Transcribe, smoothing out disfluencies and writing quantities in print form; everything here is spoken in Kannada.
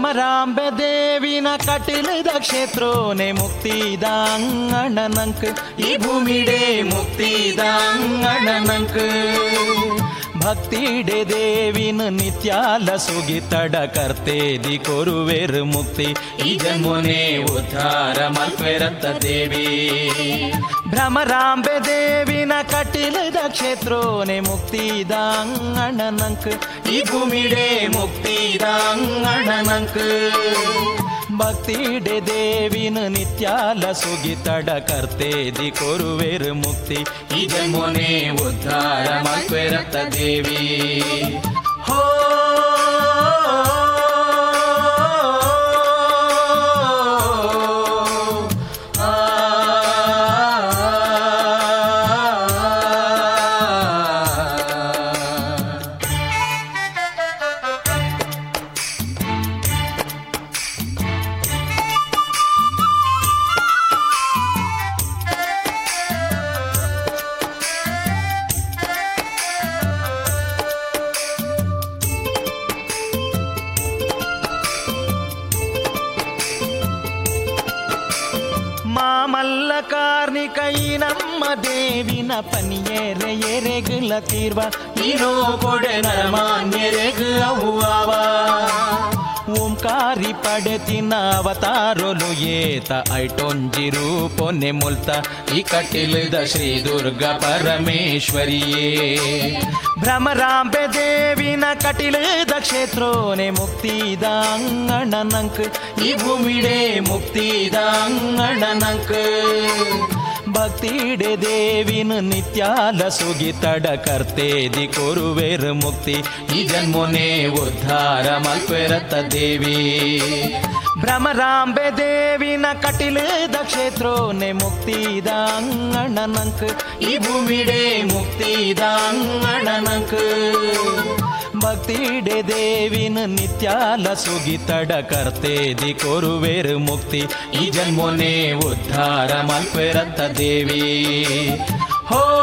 ಭ್ರಮರಾಂಬೆ ದೇವಿನ ಕಟಿಲದ ಕ್ಷೇತ್ರೋನೆ ಮುಕ್ತಿದ ಅಂಗಣನಂಕ್ ಈ ಭೂಮಿಡೆ ಮುಕ್ತಿದ ಅಂಗಣನಂಕ್ ಭಕ್ತಿಡೆ ದೇವಿನ ನಿತ್ಯಾಲ ಸುಗಿ ತಡ ಕರ್ತೇದಿ ಕೊರುವೆರ್ ಮುಕ್ತಿ ಈ ಜನ್ಮೋನೆ ಉದ್ಧಾರ ಮಲ್ಪೆರತ್ತ ದೇವಿ ಭ್ರಮರಾಂಬೆ ದೇವಿನ ಕಟಿಲದ ಕ್ಷೇತ್ರೋನೆ ಮುಕ್ತಿದ ಅಂಗಣನಂಕ್ ಈ ಭೂಮಿಡೆ ಮುಕ್ತಿದ ಅಂಗಣನಂಕ್ ಭಕ್ತಿಡೆ ದೇವಿನ ನಿತ್ಯಾಲ ಸುಗಿ ತಡ ಕರ್ತೇದಿ ಕೊರುವೆರ್ ಮುಕ್ತಿ ಈ ಜನ್ಮೋನೆ ಉದ್ಧಾರ ಮಲ್ಪೆರತ್ತ ದೇವಿ ಹೋ ಕಾರ್ಣಿಕೈ ನಮ್ಮ ದೇವಿನ ಪನಿಯರೆ ಎರೆಗುಲ ತೀರ್ವ ಇರೋ ಕೊಡೆ ನರಮಾನ್ಯರೆಗು ಅವ್ವ ಓಂಕಾರಿ ಪಡೆತಿನ ಅವತಾರೊಲು ಏತ ಐಟೊಂಜಿರು ಪೊನ್ನೆ ಮುಲ್ತ ಈ ಕಟಿಲದ ಶ್ರೀ ದುರ್ಗಾ ಪರಮೇಶ್ವರಿಯೇ ಭ್ರಮರಾಂಬೆ ದೇವಿನ ಕಟಿಲದ ಕ್ಷೇತ್ರೋನೆ ಮುಕ್ತಿದ ಅಂಗಣನಂಕ್ ಈ ಭೂಮಿಡೆ ಮುಕ್ತಿದ ಅಂಗಣನಂಕ್ ಭಕ್ತಿಡೆ ದೇವಿನ ನಿತ್ಯಾಲ ಸುಗಿ ತಡ ಕರ್ತೇದಿ ಕೊರುವೆರ್ ಮುಕ್ತಿ ಈ ಜನ್ಮೋನೆ ಉದ್ಧಾರ ಮಲ್ಪೆರತ್ತ ದೇವಿ ಭ್ರಮರಾಂಬೆ ದೇವಿನ ಕಟಿಲದ ಕ್ಷೇತ್ರೋನೆ ಮುಕ್ತಿದ ಅಂಗಣನಂಕ್ ಈ ಭೂಮಿಡೆ ಮುಕ್ತಿದ ಅಂಗಣನಂಕ್ ಭಕ್ತಿಡೆ ದೇವಿನ ನಿತ್ಯಾಲ ಸುಗಿ ತಡ ಕರ್ತೇದಿ ಕೊರುವೆರ್ ಮುಕ್ತಿ ಈ ಜನ್ಮೋನೆ ಉದ್ಧಾರ ಮಲ್ಪೆರತ್ತ ದೇವಿ ಹೋ